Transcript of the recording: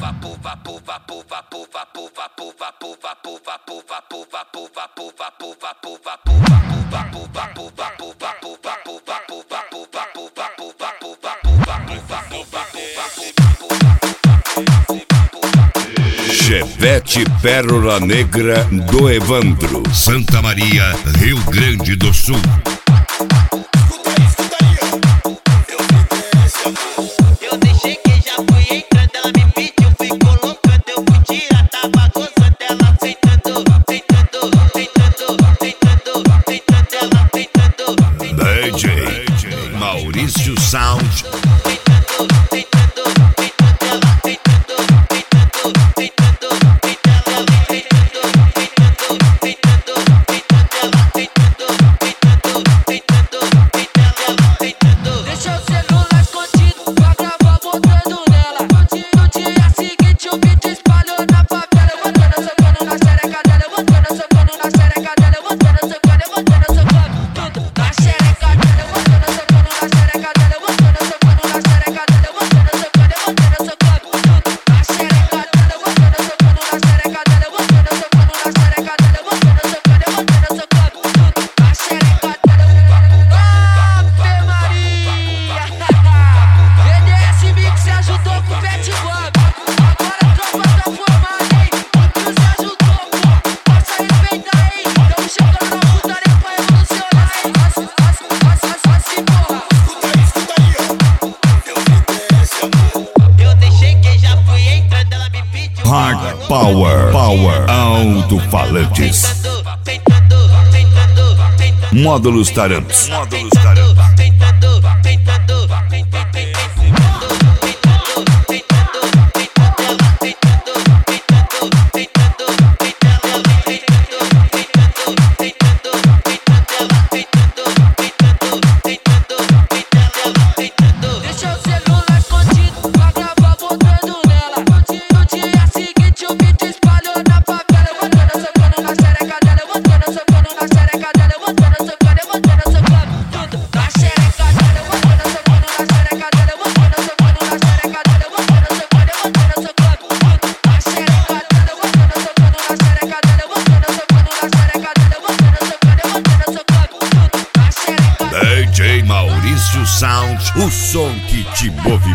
Chevette Pérola Negra do Evandro, Santa Maria, Rio Grande do Sul. Eu deixei que já fui entrando, ela me pediu, fui colocando, eu fui tirar, tava gozando, ela sentando, sentando, sentando, sentando, sentando, ela sentando. DJ Maurício Sound. Hard Power, alto-falantes, módulos tarantes. DJ Maurício Sound, o som que te movimenta.